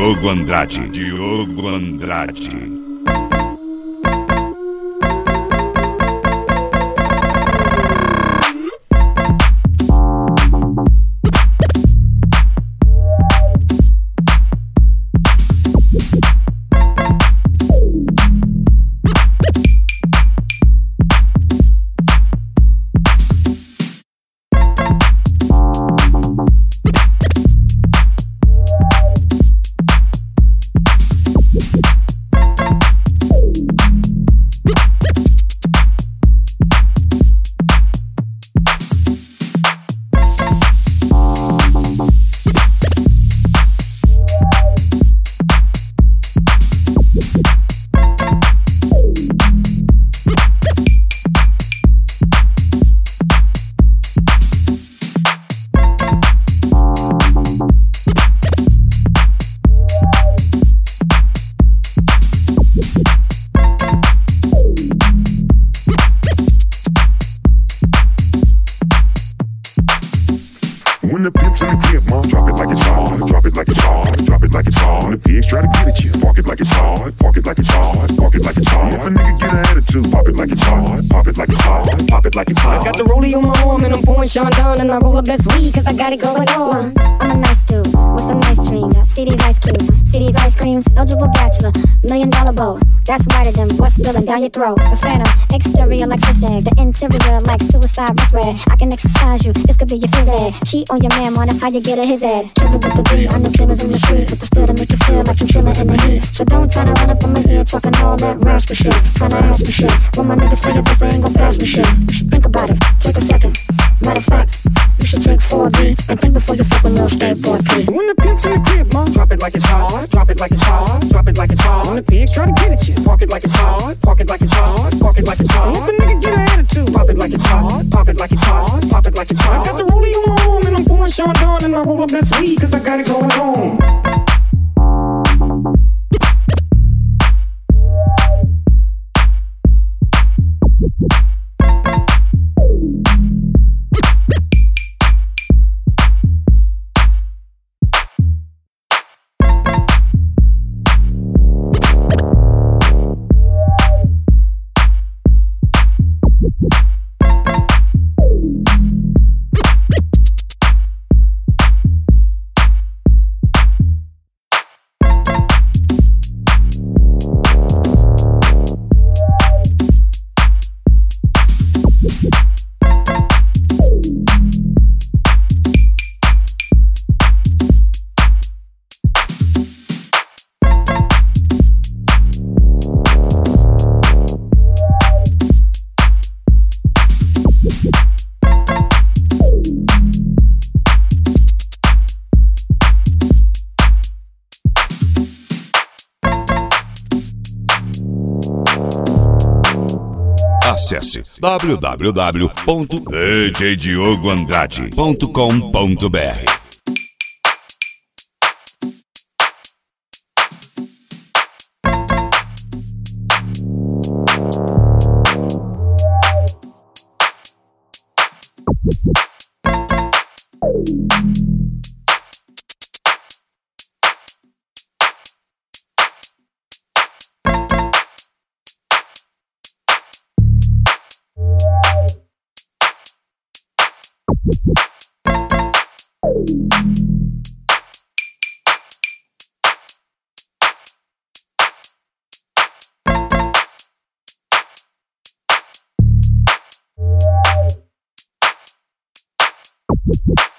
Diogo Andrade. Diogo Andrade. When the pimp's in the crib, ma, drop it like it's hot, drop it like it's hot, drop it like it's hot. When the pigs try to get at you, park it like it's hot, park it like it's hot, park it like it's hot. If a nigga get an attitude, pop it like it's hot, pop it like it's hot, pop it like it's hot. I got the rollie on my arm and I'm pouring Sean down and I roll up best weed cause I got it going on. I'm a nice dude with some nice dreams. See these ice cubes, see these ice creams. Eligible bachelor, $1 million bow. That's whiter than what's spilling down your throat. The phantom, exterior like fish eggs, the interior like suicide wrist red. I can exercise you, this could be your phys ed. Cheat on your man, man, that's how you get a his ed. Killer with the beat, I know killers in the street with the still to make you feel like you're chilling in the heat. So don't try to run up on my ear talking all that raspy shit, trying to ask me shit. When my niggas say your best, they ain't gon' pass me shit. You should think about it, take a second. Matter of fact, you should take 4B and think before you fuck with little skateboard P. When the pimp's in the crib, ma, drop it like it's hot, drop it like it's hot, drop it like it's hot. When the pigs try to get at you, park it like it's hot, park it like it's hot, park it like it's hot. If a nigga get an attitude, pop it like it's hot, pop it like it's hot, pop it like it's hot. I got the rollie on my arm and I'm pouring Sean down and I roll up that weed cause I got it going on. Acesse www.djdiogoandrade.com.br. You